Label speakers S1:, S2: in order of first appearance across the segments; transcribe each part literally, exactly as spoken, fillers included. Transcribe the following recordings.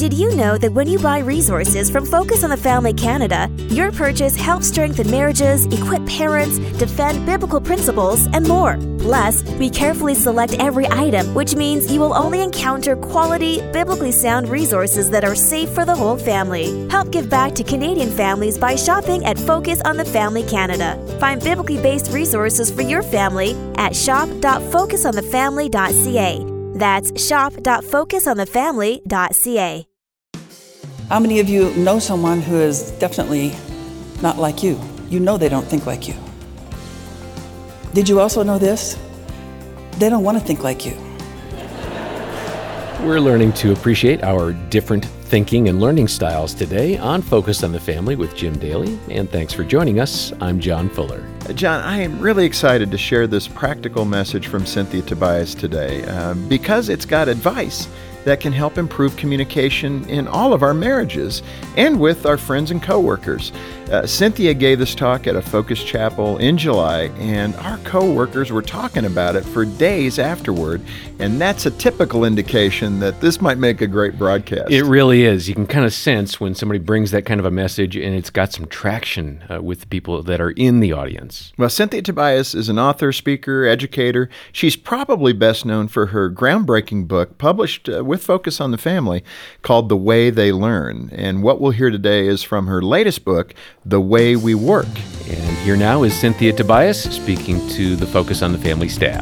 S1: Did you know that when you buy resources from Focus on the Family Canada, your purchase helps strengthen marriages, equip parents, defend biblical principles, and more? Plus, we carefully select every item, which means you will only encounter quality, biblically sound resources that are safe for the whole family. Help give back to Canadian families by shopping at Focus on the Family Canada. Find biblically based resources for your family at shop dot focus on the family dot c a. That's shop dot focus on the family dot c a.
S2: How many of you know someone who is definitely not like you? You know they don't think like you. Did you also know this? They don't want to think like you.
S3: We're learning to appreciate our different thinking and learning styles today on Focus on the Family with Jim Daly. And thanks for joining us. I'm John Fuller.
S4: John, I am really excited to share this practical message from Cynthia Tobias today uh, because it's got advice that can help improve communication in all of our marriages and with our friends and coworkers. Uh, Cynthia gave this talk at a Focus Chapel in July, and our coworkers were talking about it for days afterward, and that's a typical indication that this might make a great broadcast.
S3: It really is. You can kind of sense when somebody brings that kind of a message and it's got some traction uh, with the people that are in the audience.
S4: Well, Cynthia Tobias is an author, speaker, educator. She's probably best known for her groundbreaking book published uh, with Focus on the Family called The Way They Learn. And what we'll hear today is from her latest book, The Way We Work.
S3: And here now is Cynthia Tobias speaking to the Focus on the Family staff.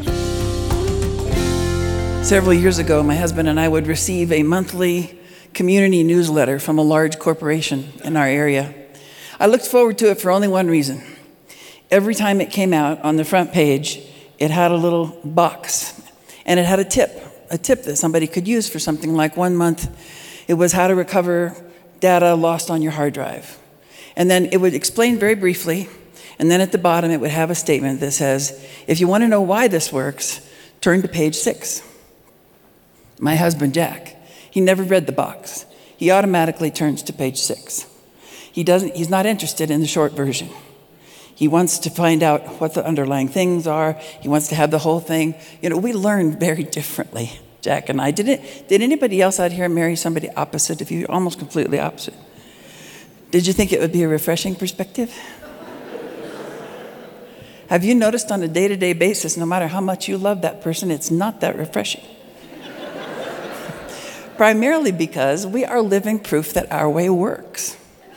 S2: Several years ago, my husband and I would receive a monthly community newsletter from a large corporation in our area. I looked forward to it for only one reason. Every time it came out on the front page, it had a little box, and it had a tip. a tip that somebody could use for something like one month. It was how to recover data lost on your hard drive. And then it would explain very briefly, and then at the bottom it would have a statement that says, if you want to know why this works, turn to page six. My husband, Jack, he never read the box. He automatically turns to page six. He doesn't, he's not interested in the short version. He wants to find out what the underlying things are. He wants to have the whole thing. You know, we learn very differently, Jack and I. Did it, did anybody else out here marry somebody opposite of you? Almost completely opposite. Did you think it would be a refreshing perspective? Have you noticed on a day-to-day basis, no matter how much you love that person, it's not that refreshing? Primarily because we are living proof that our way works.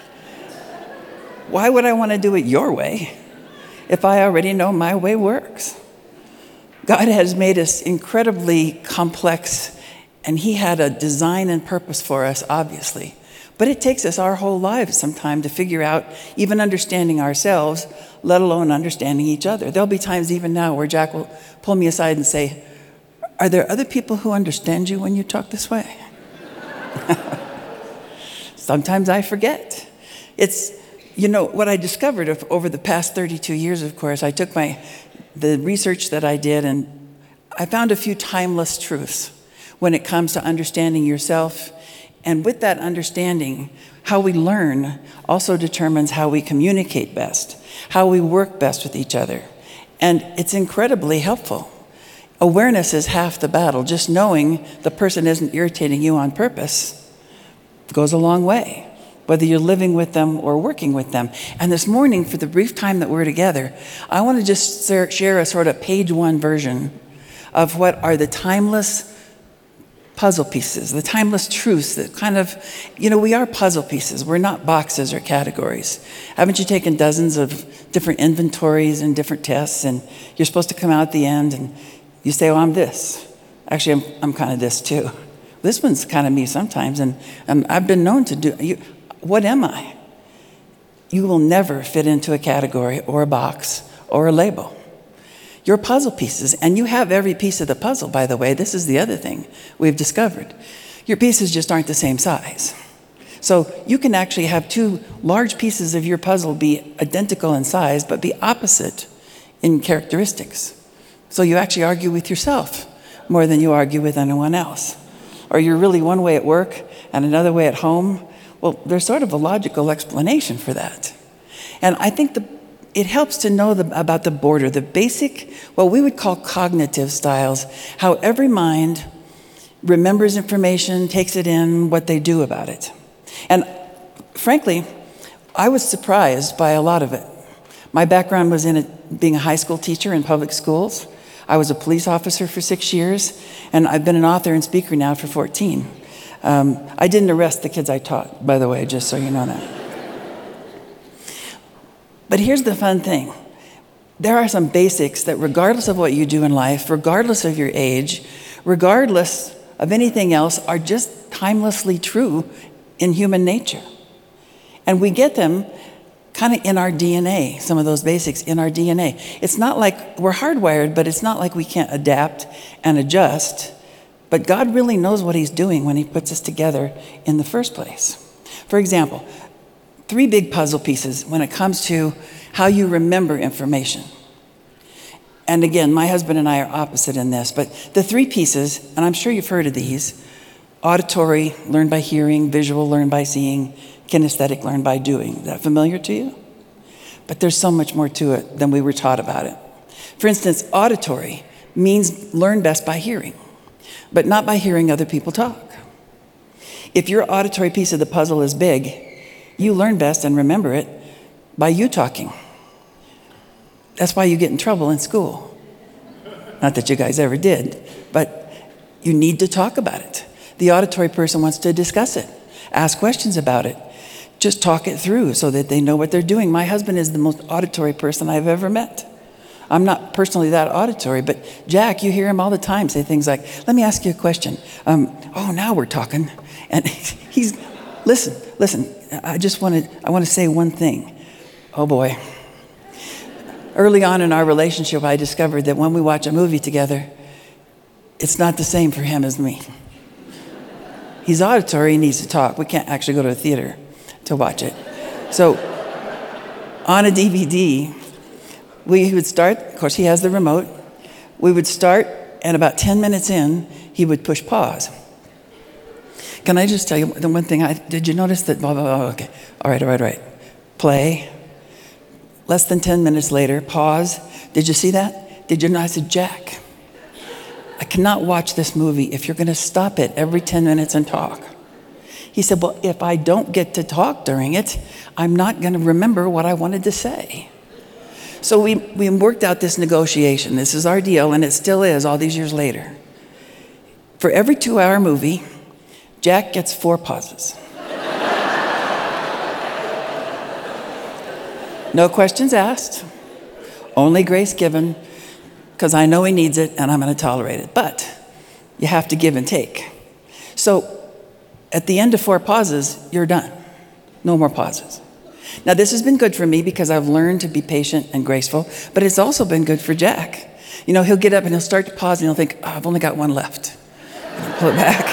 S2: Why would I want to do it your way if I already know my way works? God has made us incredibly complex, and He had a design and purpose for us, obviously. But it takes us our whole lives sometime to figure out even understanding ourselves, let alone understanding each other. There'll be times even now where Jack will pull me aside and say, are there other people who understand you when you talk this way? Sometimes I forget. It's You know, what I discovered over the past thirty-two years, of course, I took my the research that I did, and I found a few timeless truths when it comes to understanding yourself. And with that understanding, how we learn also determines how we communicate best, how we work best with each other. And it's incredibly helpful. Awareness is half the battle. Just knowing the person isn't irritating you on purpose goes a long way, whether you're living with them or working with them. And this morning, for the brief time that we're together, I want to just share a sort of page one version of what are the timeless puzzle pieces, the timeless truths that kind of, you know, we are puzzle pieces. We're not boxes or categories. Haven't you taken dozens of different inventories and different tests, and you're supposed to come out at the end and you say, oh, I'm this. Actually, I'm, I'm kind of this too. This one's kind of me sometimes, and, and I've been known to do, you, what am I? You will never fit into a category or a box or a label. You're puzzle pieces, and you have every piece of the puzzle, by the way. This is the other thing we've discovered. Your pieces just aren't the same size. So you can actually have two large pieces of your puzzle be identical in size, but be opposite in characteristics. So you actually argue with yourself more than you argue with anyone else. Or you're really one way at work and another way at home. Well, there's sort of a logical explanation for that. And I think the, it helps to know the, about the border, the basic, what we would call cognitive styles, how every mind remembers information, takes it in, what they do about it. And frankly, I was surprised by a lot of it. My background was in it, being a high school teacher in public schools. I was a police officer for six years, and I've been an author and speaker now for fourteen. Um, I didn't arrest the kids I taught, by the way, just so you know that. But here's the fun thing. There are some basics that regardless of what you do in life, regardless of your age, regardless of anything else, are just timelessly true in human nature. And we get them kind of in our D N A, some of those basics in our D N A. It's not like we're hardwired, but it's not like we can't adapt and adjust. But God really knows what he's doing when he puts us together in the first place. For example, three big puzzle pieces when it comes to how you remember information. And again, my husband and I are opposite in this, but the three pieces, and I'm sure you've heard of these: auditory, learned by hearing; visual, learned by seeing; kinesthetic, learned by doing. Is that familiar to you? But there's so much more to it than we were taught about it. For instance, auditory means learn best by hearing, but not by hearing other people talk. If your auditory piece of the puzzle is big, you learn best and remember it by you talking. That's why you get in trouble in school. Not that you guys ever did, but you need to talk about it. The auditory person wants to discuss it, ask questions about it, just talk it through so that they know what they're doing. My husband is the most auditory person I've ever met. I'm not personally that auditory, but Jack, you hear him all the time say things like, let me ask you a question. Um, oh, now we're talking. And he's, listen, listen, I just want to, I want to say one thing. Oh boy. Early on in our relationship, I discovered that when we watch a movie together, it's not the same for him as me. He's auditory, he needs to talk. We can't actually go to a theater to watch it. So on a D V D, we would start, of course he has the remote, we would start, and about ten minutes in, he would push pause. Can I just tell you the one thing, I, did you notice that, blah, blah, blah, okay, all right, all right, all right. Play. Less than ten minutes later, pause. Did you see that? Did you know? I said, Jack, I cannot watch this movie if you're going to stop it every ten minutes and talk. He said, well, if I don't get to talk during it, I'm not going to remember what I wanted to say. So we, we worked out this negotiation. This is our deal, and it still is all these years later. For every two-hour movie, Jack gets four pauses. No questions asked, only grace given, because I know he needs it and I'm going to tolerate it. But you have to give and take. So at the end of four pauses, you're done. No more pauses. Now this has been good for me because I've learned to be patient and graceful, but it's also been good for Jack. You know, he'll get up and he'll start to pause and he'll think, oh, I've only got one left. And he'll pull it back.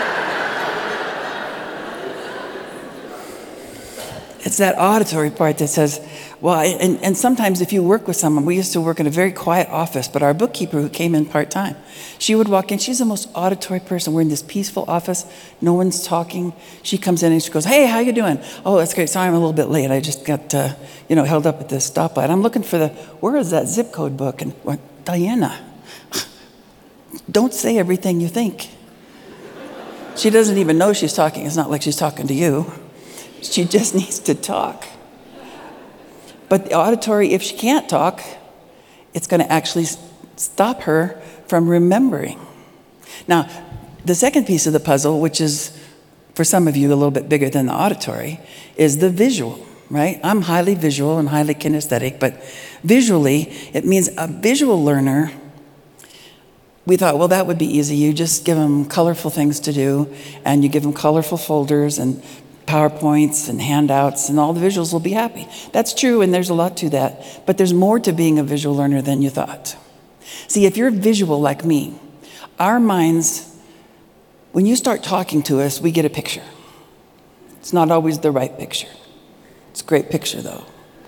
S2: It's that auditory part that says, well, I, and, and sometimes if you work with someone, we used to work in a very quiet office, but our bookkeeper who came in part-time, she would walk in, she's the most auditory person. We're in this peaceful office, no one's talking. She comes in and she goes, hey, how you doing? Oh, that's great, sorry I'm a little bit late. I just got, uh, you know, held up at the stoplight. I'm looking for the, where is that zip code book? And what, Diana, don't say everything you think. She doesn't even know she's talking. It's not like she's talking to you. She just needs to talk. But the auditory, if she can't talk, it's going to actually stop her from remembering. Now, the second piece of the puzzle, which is for some of you a little bit bigger than the auditory, is the visual, right? I'm highly visual and highly kinesthetic, but visually, it means a visual learner. We thought, well, that would be easy. You just give them colorful things to do, and you give them colorful folders and PowerPoints and handouts, and all the visuals will be happy. That's true, and there's a lot to that, but there's more to being a visual learner than you thought. See, if you're visual like me, our minds, when you start talking to us, we get a picture. It's not always the right picture. It's a great picture, though.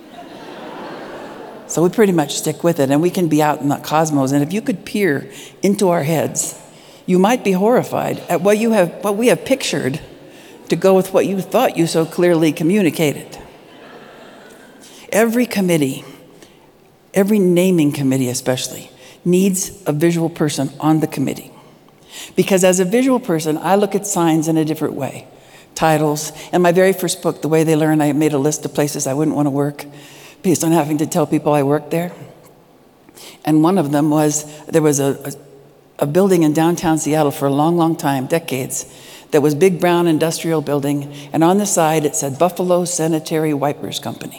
S2: So we pretty much stick with it, and we can be out in the cosmos, and if you could peer into our heads, you might be horrified at what you have, what we have pictured to go with what you thought you so clearly communicated. Every committee, every naming committee especially, needs a visual person on the committee. Because as a visual person, I look at signs in a different way. Titles. In my very first book, The Way They Learn, I made a list of places I wouldn't want to work based on having to tell people I worked there. And one of them was, there was a, a, a building in downtown Seattle for a long, long time, decades, that was big brown industrial building, and on the side it said Buffalo Sanitary Wipers Company.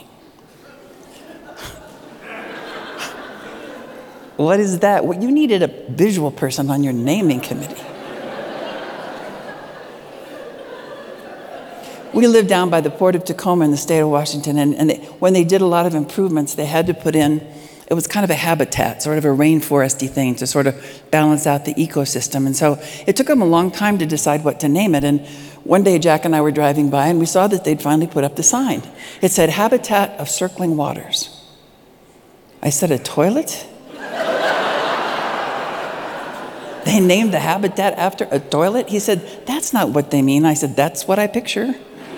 S2: What is that? Well, you needed a visual person on your naming committee. We lived down by the Port of Tacoma in the state of Washington, and, and they, when they did a lot of improvements, they had to put in, it was kind of a habitat, sort of a rainforesty thing to sort of balance out the ecosystem. And so it took them a long time to decide what to name it. And one day Jack and I were driving by and we saw that they'd finally put up the sign. It said, Habitat of Circling Waters. I said, a toilet? They named the habitat after a toilet? He said, that's not what they mean. I said, that's what I picture.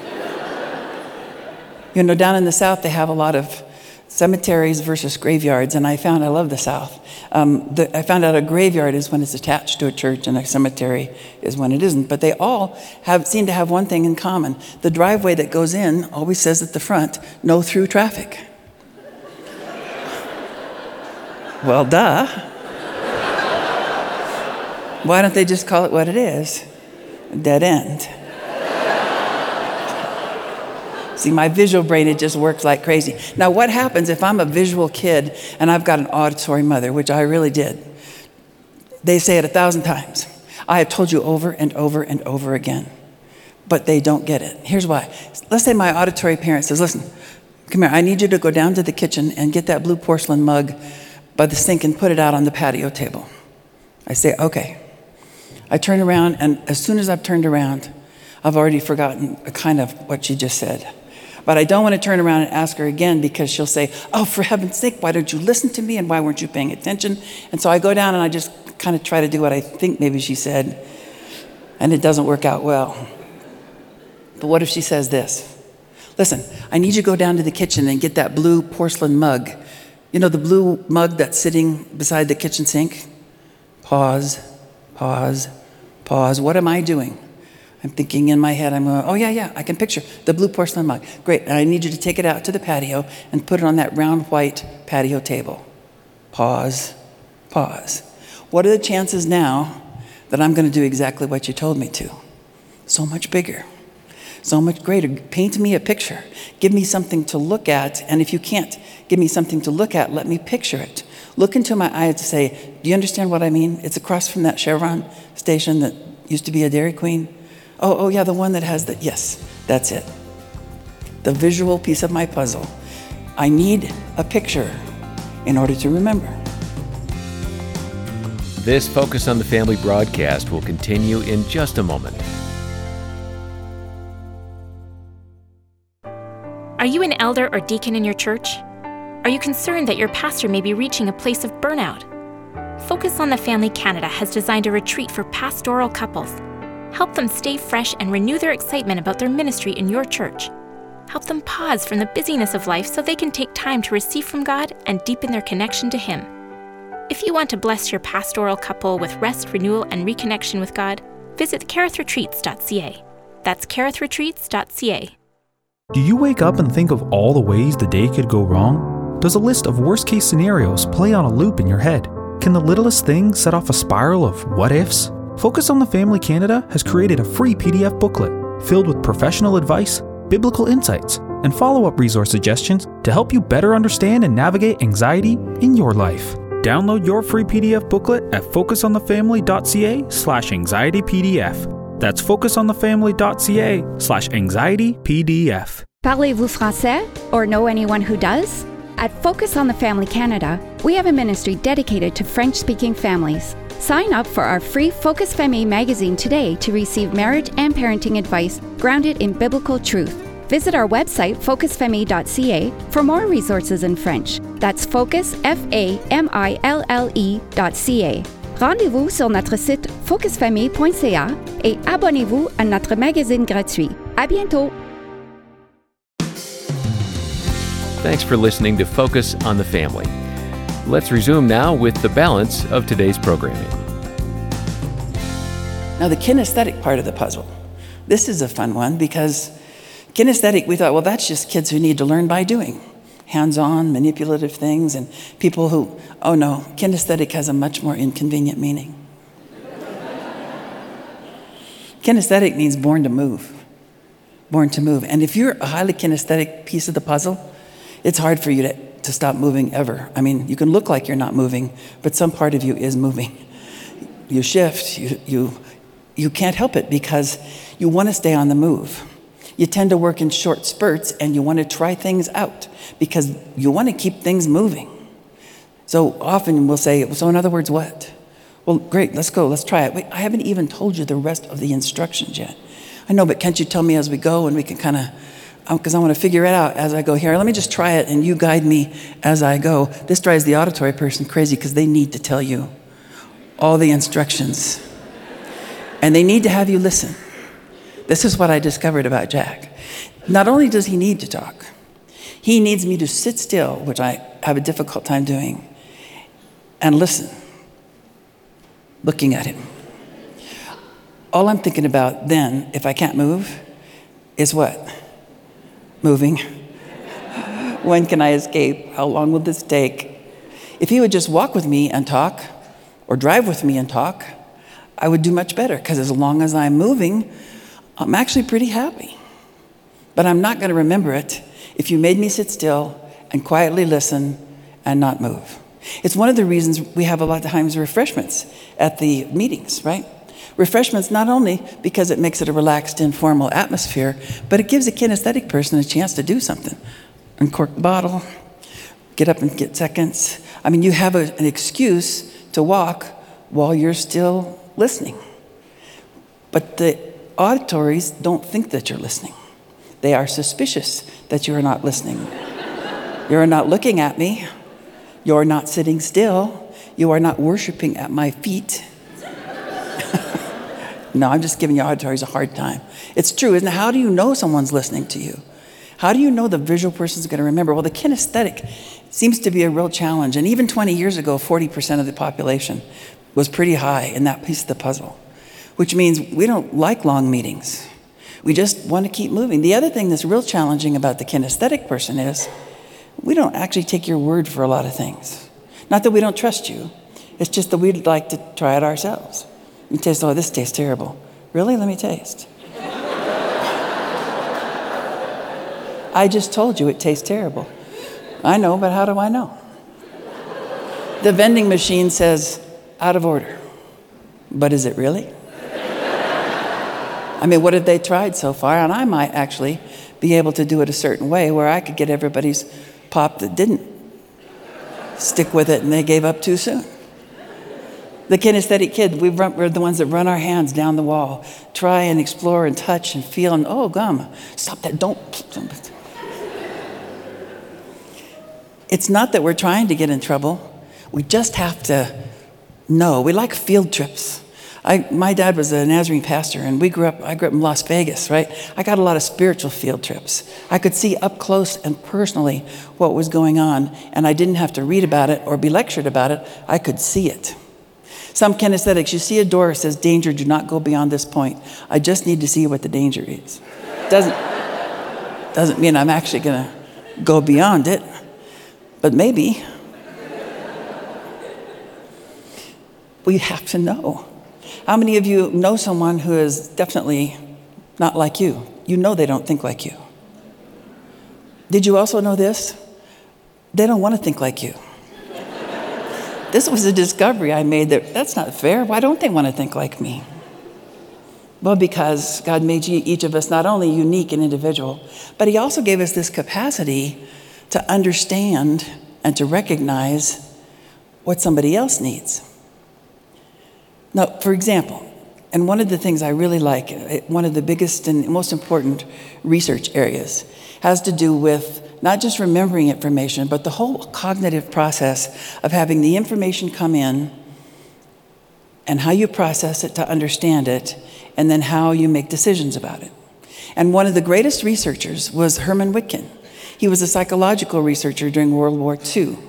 S2: You know, down in the South, they have a lot of cemeteries versus graveyards, and I found, I love the South. Um, the, I found out a graveyard is when it's attached to a church, and a cemetery is when it isn't. But they all have seem to have one thing in common. The driveway that goes in always says at the front, no through traffic. Well, duh. Why don't they just call it what it is? A dead end. See, my visual brain, it just works like crazy. Now, what happens if I'm a visual kid and I've got an auditory mother, which I really did? They say it a thousand times. I have told you over and over and over again, but they don't get it. Here's why. Let's say my auditory parent says, listen, come here, I need you to go down to the kitchen and get that blue porcelain mug by the sink and put it out on the patio table. I say, okay. I turn around, and as soon as I've turned around, I've already forgotten kind of what she just said. But I don't want to turn around and ask her again, because she'll say, oh, for heaven's sake, why don't you listen to me, and why weren't you paying attention? And so I go down and I just kind of try to do what I think maybe she said, and it doesn't work out well. But what if she says this? Listen, I need you to go down to the kitchen and get that blue porcelain mug. You know, the blue mug that's sitting beside the kitchen sink? Pause, pause, pause. What am I doing? I'm thinking in my head, I'm going, oh yeah, yeah, I can picture the blue porcelain mug. Great, and I need you to take it out to the patio and put it on that round white patio table. Pause, pause. What are the chances now that I'm going to do exactly what you told me to? So much bigger, so much greater. Paint me a picture. Give me something to look at, and if you can't give me something to look at, let me picture it. Look into my eyes to say, do you understand what I mean? It's across from that Chevron station that used to be a Dairy Queen. Oh, oh yeah, the one that has the, yes, that's it. The visual piece of my puzzle. I need a picture in order to remember.
S3: This Focus on the Family broadcast will continue in just a moment.
S5: Are you an elder or deacon in your church? Are you concerned that your pastor may be reaching a place of burnout? Focus on the Family Canada has designed a retreat for pastoral couples. Help them stay fresh and renew their excitement about their ministry in your church. Help them pause from the busyness of life so they can take time to receive from God and deepen their connection to Him. If you want to bless your pastoral couple with rest, renewal, and reconnection with God, visit carith retreats dot c a. That's carith retreats dot c a.
S6: Do you wake up and think of all the ways the day could go wrong? Does a list of worst-case scenarios play on a loop in your head? Can the littlest thing set off a spiral of what-ifs? Focus on the Family Canada has created a free P D F booklet filled with professional advice, biblical insights, and follow-up resource suggestions to help you better understand and navigate anxiety in your life. Download your free P D F booklet at focus on the family dot c a slash anxiety p d f. That's focus on the family dot c a slash anxiety p d f.
S7: Parlez-vous français or know anyone who does? At Focus on the Family Canada, we have a ministry dedicated to French-speaking families. Sign up for our free Focus Famille magazine today to receive marriage and parenting advice grounded in biblical truth. Visit our website, focus famille dot c a, for more resources in French. That's focus, F A M I L L E dot C A. Rendez-vous sur notre site focus famille dot c a et abonnez-vous à notre magazine gratuit. À bientôt!
S3: Thanks for listening to Focus on the Family. Let's resume now with the balance of today's programming.
S2: Now, the kinesthetic part of the puzzle. This is a fun one because kinesthetic, we thought, well, that's just kids who need to learn by doing. Hands-on, manipulative things, and people who, oh no, kinesthetic has a much more inconvenient meaning. Kinesthetic means born to move. Born to move. And if you're a highly kinesthetic piece of the puzzle, it's hard for you to, to stop moving ever. I mean, you can look like you're not moving, but some part of you is moving. You shift, you, you, you can't help it because you want to stay on the move. You tend to work in short spurts and you want to try things out because you want to keep things moving. So often we'll say, so in other words, what? Well, great, let's go, let's try it. Wait, I haven't even told you the rest of the instructions yet. I know, but can't you tell me as we go and we can kind of, because I want to figure it out as I go here. Let me just try it and you guide me as I go. This drives the auditory person crazy because they need to tell you all the instructions. And they need to have you listen. This is what I discovered about Jack. Not only does he need to talk, he needs me to sit still, which I have a difficult time doing, and listen, looking at him. All I'm thinking about then, if I can't move, is what? Moving. When can I escape? How long will this take? If he would just walk with me and talk, or drive with me and talk, I would do much better, because as long as I'm moving, I'm actually pretty happy. But I'm not going to remember it if you made me sit still and quietly listen and not move. It's one of the reasons we have a lot of times refreshments at the meetings, right? Refreshments not only because it makes it a relaxed, informal atmosphere, but it gives a kinesthetic person a chance to do something. Uncork the bottle, get up and get seconds. I mean, you have a, an excuse to walk while you're still listening. But the auditories don't think that you're listening. They are suspicious that you are not listening. You're not looking at me. You're not sitting still. You are not worshiping at my feet. No, I'm just giving your auditories a hard time. It's true, isn't it? How do you know someone's listening to you? How do you know the visual person's going to remember? Well, the kinesthetic seems to be a real challenge. And even twenty years ago, forty percent of the population was pretty high in that piece of the puzzle, which means we don't like long meetings. We just want to keep moving. The other thing that's real challenging about the kinesthetic person is we don't actually take your word for a lot of things. Not that we don't trust you. It's just that we'd like to try it ourselves. You taste, oh, this tastes terrible. Really? Let me taste. I just told you it tastes terrible. I know, but how do I know? The vending machine says, out of order. But is it really? I mean, what have they tried so far? And I might actually be able to do it a certain way where I could get everybody's pop that didn't stick with it and they gave up too soon. The kinesthetic kid, we run, we're the ones that run our hands down the wall, try and explore and touch and feel and, oh, gum, stop that, don't. It's not that we're trying to get in trouble. We just have to know. We like field trips. I, my dad was a Nazarene pastor, and we grew up, I grew up in Las Vegas, right? I got a lot of spiritual field trips. I could see up close and personally what was going on, and I didn't have to read about it or be lectured about it. I could see it. Some kinesthetics, you see a door that says, danger, do not go beyond this point. I just need to see what the danger is. Doesn't, doesn't mean I'm actually going to go beyond it, but maybe. We have to know. How many of you know someone who is definitely not like you? You know they don't think like you. Did you also know this? They don't want to think like you. This was a discovery I made that that's not fair. Why don't they want to think like me? Well, because God made each of us not only unique and individual, but he also gave us this capacity to understand and to recognize what somebody else needs. Now, for example, and one of the things I really like, one of the biggest and most important research areas has to do with not just remembering information, but the whole cognitive process of having the information come in and how you process it to understand it, and then how you make decisions about it. And one of the greatest researchers was Herman Witkin. He was a psychological researcher during World War Two.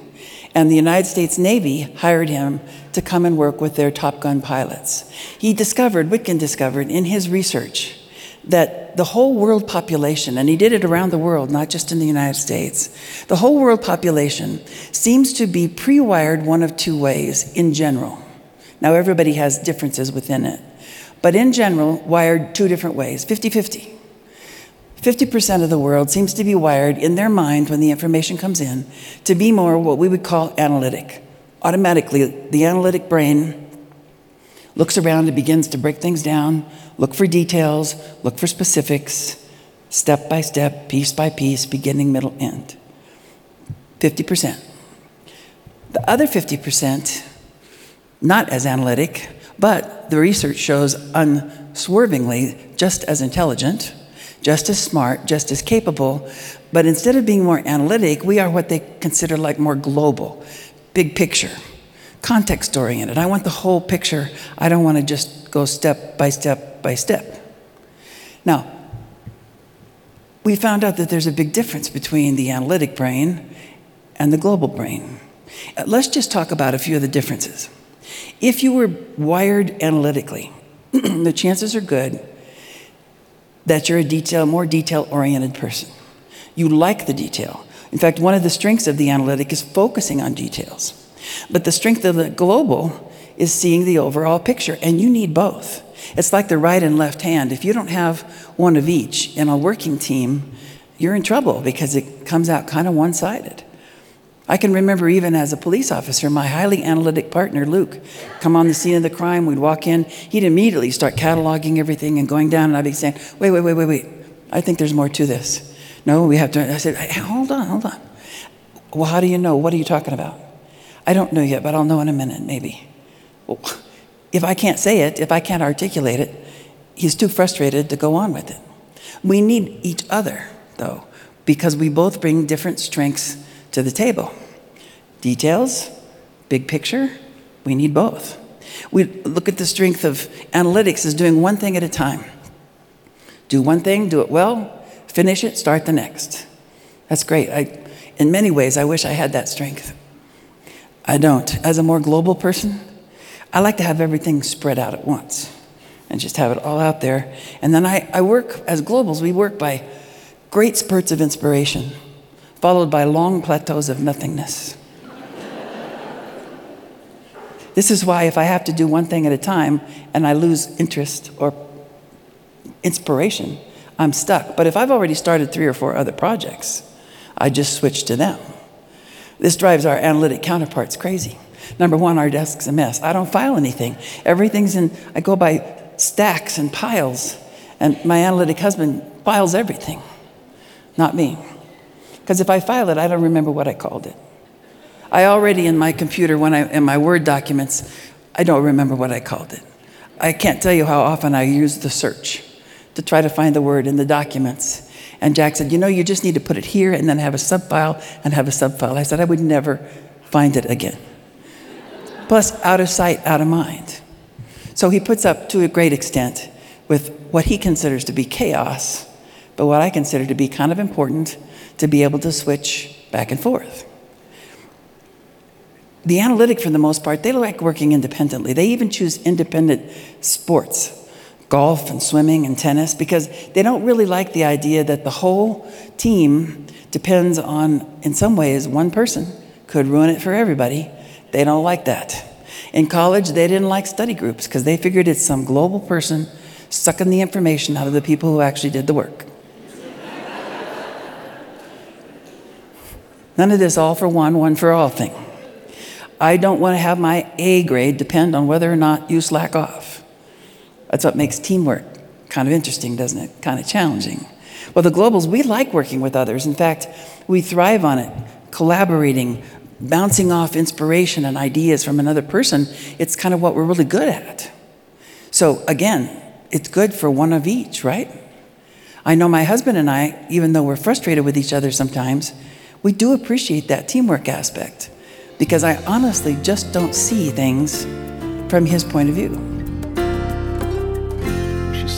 S2: And the United States Navy hired him to come and work with their Top Gun pilots. He discovered, Witkin discovered in his research, that the whole world population, and he did it around the world, not just in the United States, the whole world population seems to be pre-wired one of two ways in general. Now, everybody has differences within it, but in general, wired two different ways, fifty-fifty. fifty percent of the world seems to be wired in their mind when the information comes in to be more what we would call analytic. Automatically, the analytic brain looks around and begins to break things down, look for details, look for specifics, step by step, piece by piece, beginning, middle, end. fifty percent. The other fifty percent, not as analytic, but the research shows unswervingly just as intelligent, just as smart, just as capable, but instead of being more analytic, we are what they consider like more global, big picture, context-oriented. I want the whole picture. I don't want to just go step by step by step. Now, we found out that there's a big difference between the analytic brain and the global brain. Uh, Let's just talk about a few of the differences. If you were wired analytically, the chances are good that you're a detail, more detail-oriented person. You like the detail. In fact, one of the strengths of the analytic is focusing on details. But the strength of the global is seeing the overall picture, and you need both. It's like the right and left hand. If you don't have one of each in a working team, you're in trouble because it comes out kind of one-sided. I can remember even as a police officer, my highly analytic partner, Luke, come on the scene of the crime, we'd walk in, he'd immediately start cataloging everything and going down, and I'd be saying, wait, wait, wait, wait, wait, I think there's more to this. No, we have to, I said, hey, hold on, hold on. Well, how do you know? What are you talking about? I don't know yet, but I'll know in a minute, maybe. Well, if I can't say it, if I can't articulate it, he's too frustrated to go on with it. We need each other, though, because we both bring different strengths to the table. Details, big picture, we need both. We look at the strength of analytics as doing one thing at a time. Do one thing, do it well, finish it, start the next. That's great. I, in many ways, I wish I had that strength. I don't. As a more global person, I like to have everything spread out at once and just have it all out there. And then I, I work, as globals, we work by great spurts of inspiration, followed by long plateaus of nothingness. This is why if I have to do one thing at a time and I lose interest or inspiration, I'm stuck. But if I've already started three or four other projects, I just switch to them. This drives our analytic counterparts crazy. Number one, our desk's a mess. I don't file anything. Everything's in, I go by stacks and piles, and my analytic husband files everything, not me. Because if I file it, I don't remember what I called it. I already, in my computer, when I, in my Word documents, I don't remember what I called it. I can't tell you how often I use the search to try to find the word in the documents. And Jack said, you know, you just need to put it here and then have a subfile and have a subfile. I said, I would never find it again. Plus, out of sight, out of mind. So he puts up, to a great extent, with what he considers to be chaos, but what I consider to be kind of important to be able to switch back and forth. The analytic, for the most part, they like working independently. They even choose independent sports, golf and swimming and tennis, because they don't really like the idea that the whole team depends on, in some ways, one person could ruin it for everybody. They don't like that. In college, they didn't like study groups because they figured it's some global person sucking the information out of the people who actually did the work. None of this all for one, one for all thing. I don't want to have my A grade depend on whether or not you slack off. That's what makes teamwork kind of interesting, doesn't it? Kind of challenging. Well, the globals, we like working with others. In fact, we thrive on it, collaborating, bouncing off inspiration and ideas from another person. It's kind of what we're really good at. So again, it's good for one of each, right? I know my husband and I, even though we're frustrated with each other sometimes, we do appreciate that teamwork aspect, because I honestly just don't see things from his point of view.
S4: She's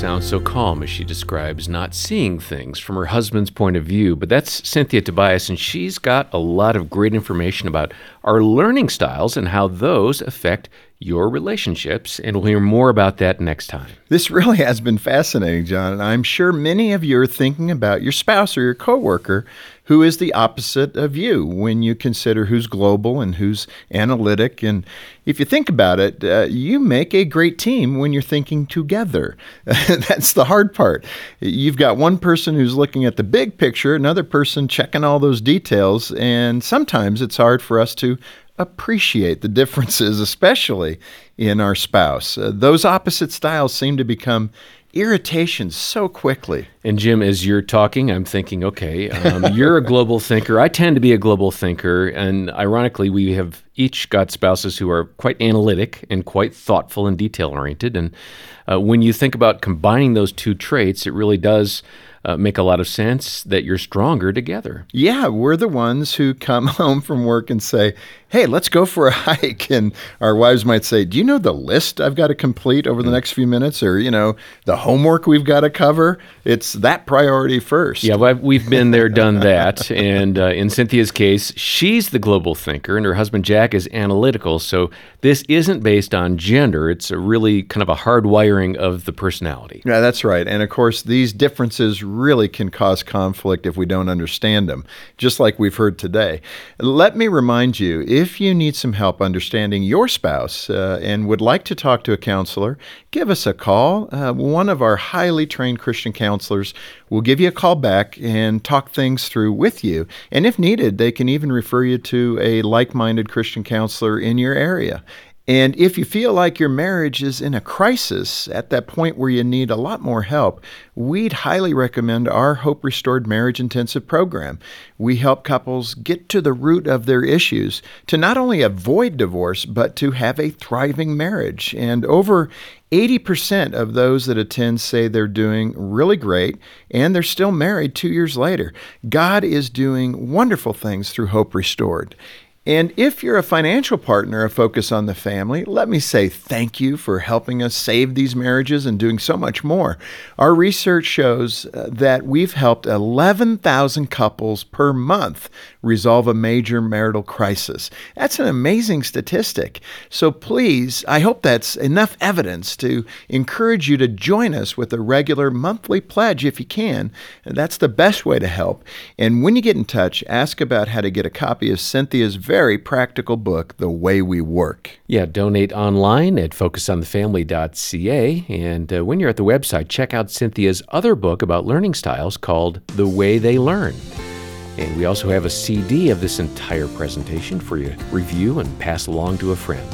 S3: sounds so calm as she describes not seeing things from her husband's point of view. But that's Cynthia Tobias, and she's got a lot of great information about our learning styles and how those affect your relationships, and we'll hear more about that next time.
S4: This really has been fascinating, John, and I'm sure many of you are thinking about your spouse or your coworker who is the opposite of you when you consider who's global and who's analytic. And if you think about it, uh, you make a great team when you're thinking together. That's the hard part. You've got one person who's looking at the big picture, another person checking all those details, and sometimes it's hard for us to appreciate the differences, especially in our spouse. Uh, those opposite styles seem to become irritations so quickly.
S3: And Jim, as you're talking, I'm thinking, okay, um, you're a global thinker. I tend to be a global thinker. And ironically, we have each got spouses who are quite analytic and quite thoughtful and detail-oriented. And uh, when you think about combining those two traits, it really does Uh, make a lot of sense that you're stronger together.
S4: Yeah, we're the ones who come home from work and say, hey, let's go for a hike. And our wives might say, do you know the list I've got to complete over the next few minutes? Or, you know, the homework we've got to cover? It's that priority first.
S3: Yeah, well, we've been there, done that. And uh, in Cynthia's case, she's the global thinker and her husband Jack is analytical. So this isn't based on gender. It's a really kind of a hard wiring of the personality.
S4: Yeah, that's right. And of course, these differences really can cause conflict if we don't understand them, just like we've heard today. Let me remind you, if you need some help understanding your spouse uh, and would like to talk to a counselor, give us a call. Uh, one of our highly trained Christian counselors will give you a call back and talk things through with you. And if needed, they can even refer you to a like-minded Christian counselor in your area. And if you feel like your marriage is in a crisis, at that point where you need a lot more help, we'd highly recommend our Hope Restored Marriage Intensive program. We help couples get to the root of their issues to not only avoid divorce, but to have a thriving marriage. And over eighty percent of those that attend say they're doing really great, and they're still married two years later. God is doing wonderful things through Hope Restored. And if you're a financial partner of Focus on the Family, let me say thank you for helping us save these marriages and doing so much more. Our research shows uh, that we've helped eleven thousand couples per month resolve a major marital crisis. That's an amazing statistic. So please, I hope that's enough evidence to encourage you to join us with a regular monthly pledge if you can. That's the best way to help. And when you get in touch, ask about how to get a copy of Cynthia's very practical book, The Way We Work.
S3: Yeah, donate online at focus on the family dot c a. And uh, when you're at the website, check out Cynthia's other book about learning styles called The Way They Learn. And we also have a C D of this entire presentation for you to review and pass along to a friend.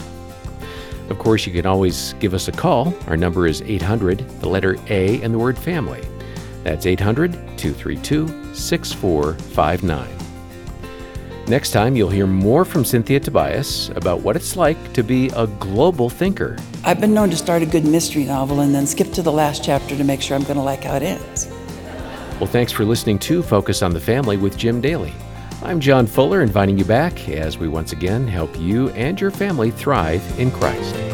S3: Of course, you can always give us a call. Our number is eight hundred, the letter A, and the word family. That's eight hundred, two three two, six four five nine. Next time, you'll hear more from Cynthia Tobias about what it's like to be a global thinker.
S2: I've been known to start a good mystery novel and then skip to the last chapter to make sure I'm going to like how it ends.
S3: Well, thanks for listening to Focus on the Family with Jim Daly. I'm John Fuller, inviting you back as we once again help you and your family thrive in Christ.